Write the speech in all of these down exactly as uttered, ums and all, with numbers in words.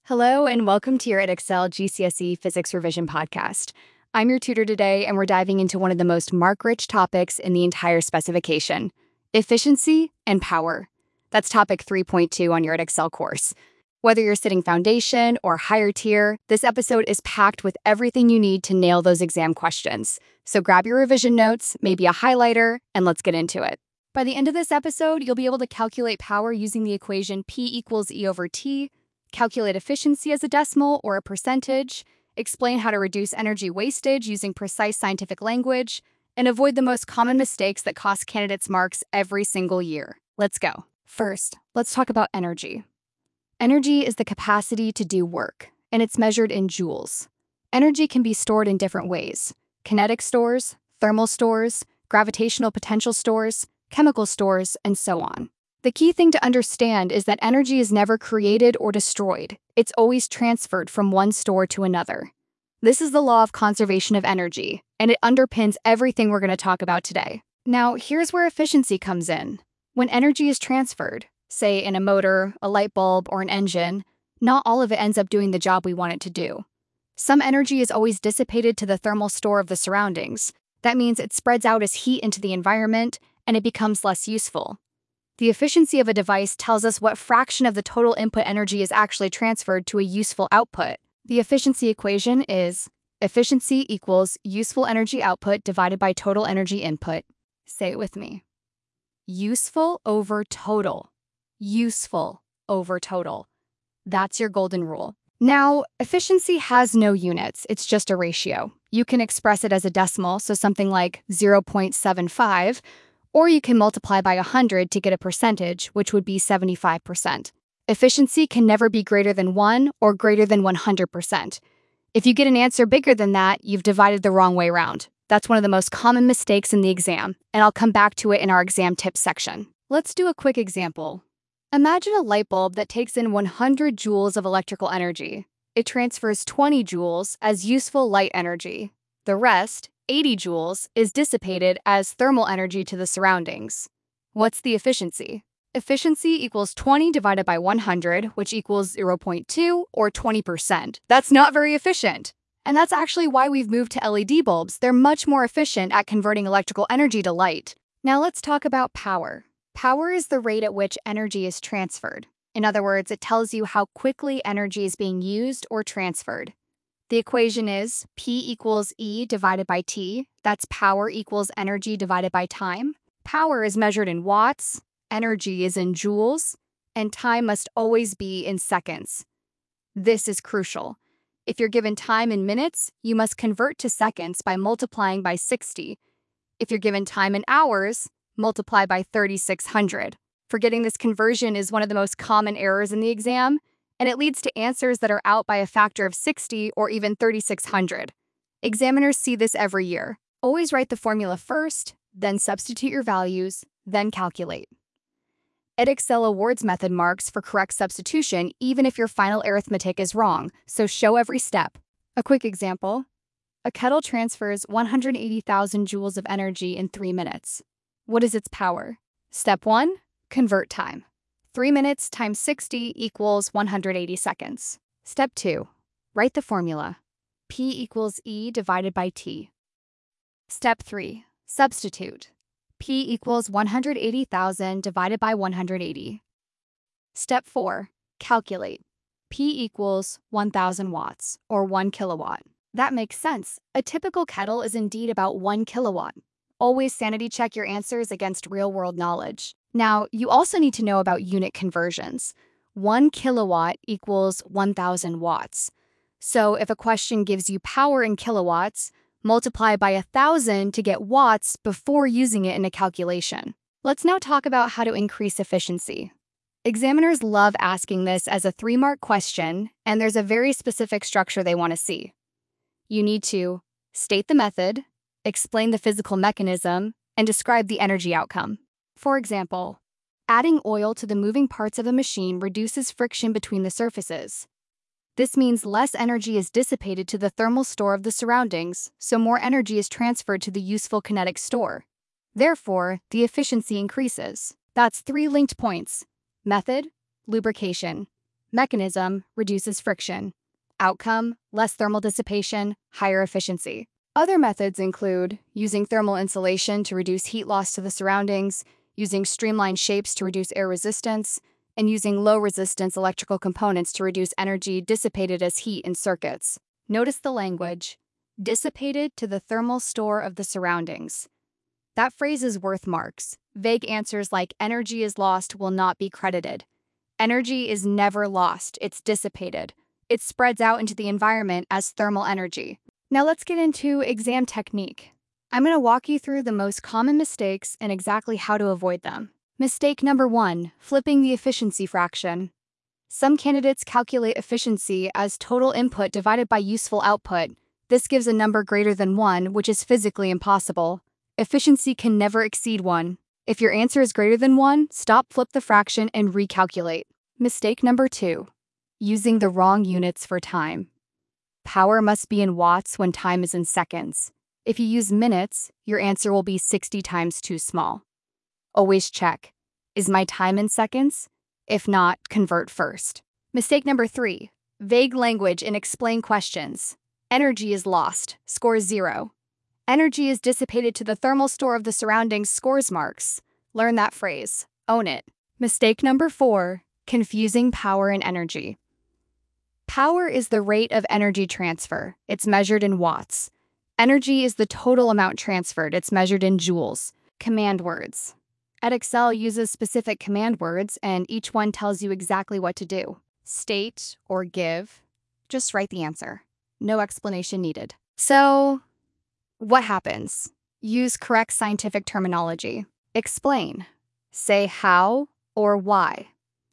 Hello, and welcome to your Edexcel G C S E Physics Revision podcast. I'm your tutor today, and we're diving into one of the most mark-rich topics in the entire specification, efficiency and power. That's topic three point two on your Edexcel course. Whether you're sitting foundation or higher tier, this episode is packed with everything you need to nail those exam questions. So grab your revision notes, maybe a highlighter, and let's get into it. By the end of this episode, you'll be able to calculate power using the equation P equals E over T, calculate efficiency as a decimal or a percentage, explain how to reduce energy wastage using precise scientific language, and avoid the most common mistakes that cost candidates marks every single year. Let's go. First, let's talk about energy. Energy is the capacity to do work, and it's measured in joules. Energy can be stored in different ways: kinetic stores, thermal stores, gravitational potential stores, chemical stores, and so on. The key thing to understand is that energy is never created or destroyed. It's always transferred from one store to another. This is the law of conservation of energy, and it underpins everything we're going to talk about today. Now, here's where efficiency comes in. When energy is transferred, say in a motor, a light bulb, or an engine, not all of it ends up doing the job we want it to do. Some energy is always dissipated to the thermal store of the surroundings. That means it spreads out as heat into the environment, and it becomes less useful. The efficiency of a device tells us what fraction of the total input energy is actually transferred to a useful output. The efficiency equation is efficiency equals useful energy output divided by total energy input. Say it with me. Useful over total. Useful over total. That's your golden rule. Now, efficiency has no units. It's just a ratio. You can express it as a decimal, so something like zero point seven five, or you can multiply by one hundred to get a percentage, which would be seventy-five percent. Efficiency can never be greater than one or greater than one hundred percent. If you get an answer bigger than that, you've divided the wrong way around. That's one of the most common mistakes in the exam, and I'll come back to it in our exam tips section. Let's do a quick example. Imagine a light bulb that takes in one hundred joules of electrical energy. It transfers twenty joules as useful light energy. The rest, eighty joules, is dissipated as thermal energy to the surroundings. What's the efficiency? Efficiency equals twenty divided by one hundred, which equals zero point two, or twenty percent. That's not very efficient. And that's actually why we've moved to L E D bulbs. They're much more efficient at converting electrical energy to light. Now let's talk about power. Power is the rate at which energy is transferred. In other words, it tells you how quickly energy is being used or transferred. The equation is P equals E divided by T. That's power equals energy divided by time. Power is measured in watts, energy is in joules, and time must always be in seconds. This is crucial. If you're given time in minutes, you must convert to seconds by multiplying by sixty. If you're given time in hours, multiply by thirty-six hundred. Forgetting this conversion is one of the most common errors in the exam, and it leads to answers that are out by a factor of sixty or even thirty-six hundred. Examiners see this every year. Always write the formula first, then substitute your values, then calculate. Edexcel awards method marks for correct substitution even if your final arithmetic is wrong, so show every step. A quick example. A kettle transfers one hundred eighty thousand joules of energy in three minutes. What is its power? Step one, convert time. three minutes times sixty equals one hundred eighty seconds. Step two, write the formula. P equals E divided by T. Step three, substitute. P equals one hundred eighty thousand divided by one hundred eighty. Step four, calculate. P equals one thousand watts, or one kilowatt. That makes sense. A typical kettle is indeed about one kilowatt. Always sanity check your answers against real-world knowledge. Now, you also need to know about unit conversions. One kilowatt equals one thousand watts. So if a question gives you power in kilowatts, multiply by one thousand to get watts before using it in a calculation. Let's now talk about how to increase efficiency. Examiners love asking this as a three-mark question, and there's a very specific structure they want to see. You need to state the method, explain the physical mechanism, and describe the energy outcome. For example, adding oil to the moving parts of a machine reduces friction between the surfaces. This means less energy is dissipated to the thermal store of the surroundings, so more energy is transferred to the useful kinetic store. Therefore, the efficiency increases. That's three linked points: method, lubrication. Mechanism reduces friction. Outcome, less thermal dissipation, higher efficiency. Other methods include using thermal insulation to reduce heat loss to the surroundings, using streamlined shapes to reduce air resistance, and using low-resistance electrical components to reduce energy dissipated as heat in circuits. Notice the language, dissipated to the thermal store of the surroundings. That phrase is worth marks. Vague answers like energy is lost will not be credited. Energy is never lost, it's dissipated. It spreads out into the environment as thermal energy. Now let's get into exam technique. I'm going to walk you through the most common mistakes and exactly how to avoid them. Mistake number one, flipping the efficiency fraction. Some candidates calculate efficiency as total input divided by useful output. This gives a number greater than one, which is physically impossible. Efficiency can never exceed one. If your answer is greater than one, stop, flip the fraction, and recalculate. Mistake number two, using the wrong units for time. Power must be in watts when time is in seconds. If you use minutes, your answer will be sixty times too small. Always check, is my time in seconds? If not, convert first. Mistake number three, vague language in explain questions. Energy is lost, scores zero. Energy is dissipated to the thermal store of the surroundings, scores marks. Learn that phrase, own it. Mistake number four, confusing power and energy. Power is the rate of energy transfer. It's measured in watts. Energy is the total amount transferred. It's measured in joules. Command words. Edexcel uses specific command words, and each one tells you exactly what to do. State or give. Just write the answer. No explanation needed. So, what happens? Use correct scientific terminology. Explain. Say how or why.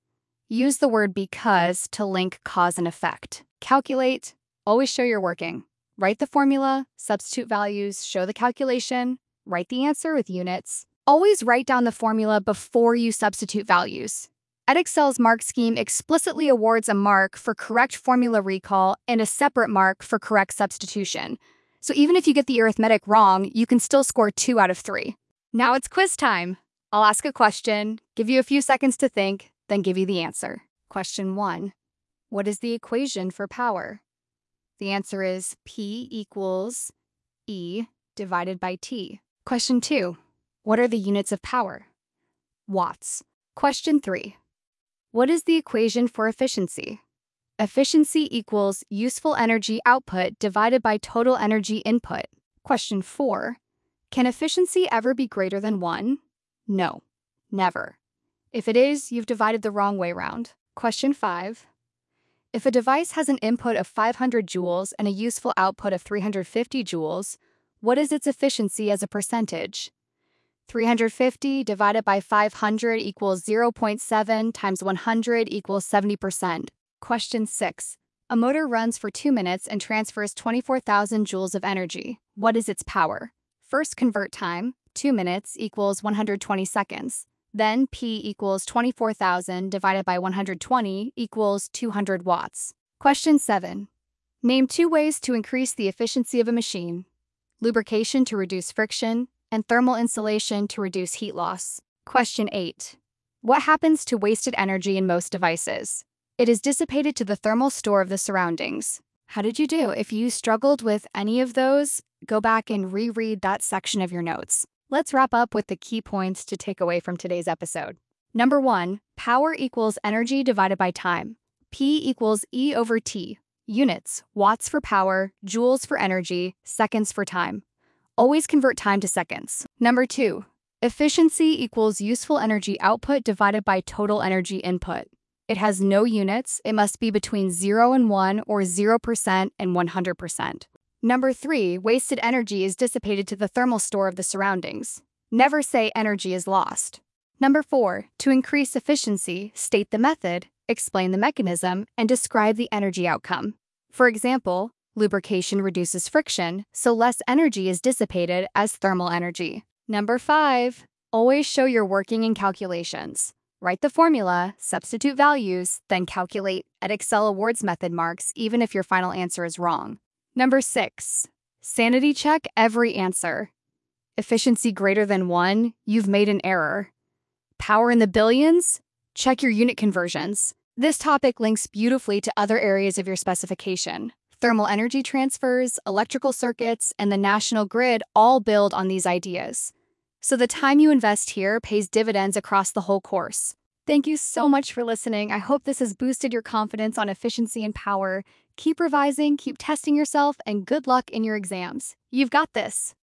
Use the word because to link cause and effect. Calculate. Always show you're working. Write the formula, substitute values, show the calculation, write the answer with units. Always write down the formula before you substitute values. Edexcel's mark scheme explicitly awards a mark for correct formula recall and a separate mark for correct substitution. So even if you get the arithmetic wrong, you can still score two out of three. Now it's quiz time. I'll ask a question, give you a few seconds to think, then give you the answer. Question one. What is the equation for power? The answer is P equals E divided by T. Question two. What are the units of power? Watts. Question three. What is the equation for efficiency? Efficiency equals useful energy output divided by total energy input. Question four. Can efficiency ever be greater than one? No, never. If it is, you've divided the wrong way round. Question five. If a device has an input of five hundred joules and a useful output of three hundred fifty joules, what is its efficiency as a percentage? three hundred fifty divided by five hundred equals zero point seven times one hundred equals seventy percent. Question six. A motor runs for two minutes and transfers twenty-four thousand joules of energy. What is its power? First, convert time. two minutes equals one hundred twenty seconds. Then P equals twenty-four thousand divided by one hundred twenty equals two hundred watts. Question seven. Name two ways to increase the efficiency of a machine. Lubrication to reduce friction, and thermal insulation to reduce heat loss. Question eight. What happens to wasted energy in most devices? It is dissipated to the thermal store of the surroundings. How did you do? If you struggled with any of those, go back and reread that section of your notes. Let's wrap up with the key points to take away from today's episode. Number one, power equals energy divided by time. P equals E over T. Units, watts for power, joules for energy, seconds for time. Always convert time to seconds. Number two, efficiency equals useful energy output divided by total energy input. It has no units. It must be between zero and one or zero percent and one hundred percent. Number three, wasted energy is dissipated to the thermal store of the surroundings. Never say energy is lost. Number four, to increase efficiency, state the method, explain the mechanism, and describe the energy outcome. For example, lubrication reduces friction, so less energy is dissipated as thermal energy. Number five, always show you're working in calculations. Write the formula, substitute values, then calculate. Edexcel awards method marks even if your final answer is wrong. Number six, sanity check every answer. Efficiency greater than one, you've made an error. Power in the billions? Check your unit conversions. This topic links beautifully to other areas of your specification. Thermal energy transfers, electrical circuits, and the national grid all build on these ideas. So the time you invest here pays dividends across the whole course. Thank you so much for listening. I hope this has boosted your confidence on efficiency and power. Keep revising, keep testing yourself, and good luck in your exams. You've got this.